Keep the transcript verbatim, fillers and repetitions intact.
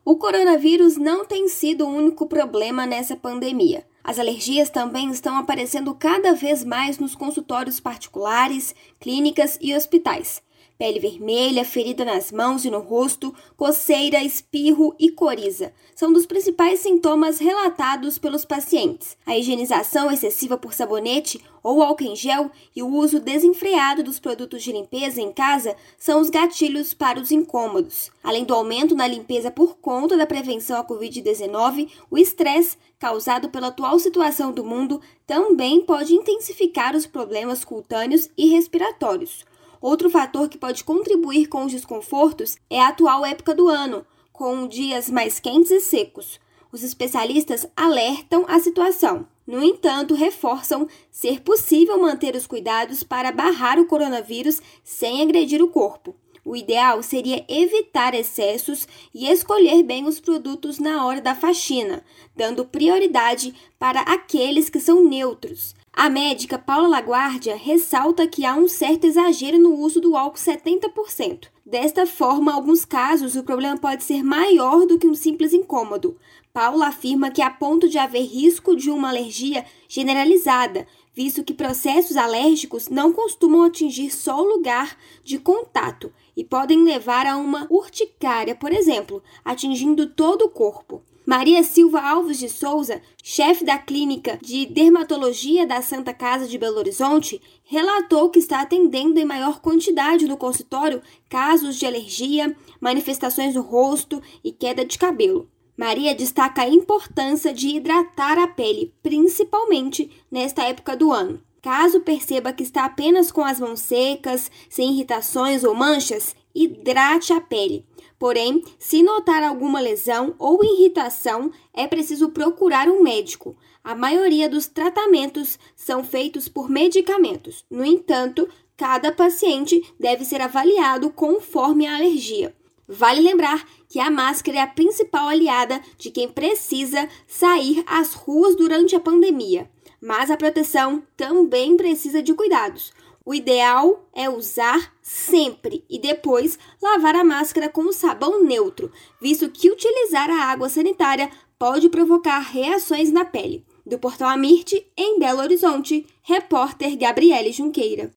O coronavírus não tem sido o único problema nessa pandemia. As alergias também estão aparecendo cada vez mais nos consultórios particulares, clínicas e hospitais. Pele vermelha, ferida nas mãos e no rosto, coceira, espirro e coriza são dos principais sintomas relatados pelos pacientes. A higienização excessiva por sabonete ou álcool em gel e o uso desenfreado dos produtos de limpeza em casa são os gatilhos para os incômodos. Além do aumento na limpeza por conta da prevenção à covid dezenove, o estresse causado pela atual situação do mundo também pode intensificar os problemas cutâneos e respiratórios. Outro fator que pode contribuir com os desconfortos é a atual época do ano, com dias mais quentes e secos. Os especialistas alertam a situação. No entanto, reforçam ser possível manter os cuidados para barrar o coronavírus sem agredir o corpo. O ideal seria evitar excessos e escolher bem os produtos na hora da faxina, dando prioridade para aqueles que são neutros. A médica Paula Laguardia ressalta que há um certo exagero no uso do álcool setenta por cento. Desta forma, em alguns casos, o problema pode ser maior do que um simples incômodo. Paula afirma que há ponto de haver risco de uma alergia generalizada, visto que processos alérgicos não costumam atingir só o lugar de contato e podem levar a uma urticária, por exemplo, atingindo todo o corpo. Maria Silva Alves de Souza, chefe da Clínica de Dermatologia da Santa Casa de Belo Horizonte, relatou que está atendendo em maior quantidade no consultório casos de alergia, manifestações no rosto e queda de cabelo. Maria destaca a importância de hidratar a pele, principalmente nesta época do ano. Caso perceba que está apenas com as mãos secas, sem irritações ou manchas, hidrate a pele. Porém, se notar alguma lesão ou irritação, é preciso procurar um médico. A maioria dos tratamentos são feitos por medicamentos. No entanto, cada paciente deve ser avaliado conforme a alergia. Vale lembrar que a máscara é a principal aliada de quem precisa sair às ruas durante a pandemia. Mas a proteção também precisa de cuidados. O ideal é usar sempre e depois lavar a máscara com sabão neutro, visto que utilizar a água sanitária pode provocar reações na pele. Do Portal Amirte, em Belo Horizonte, repórter Gabriele Junqueira.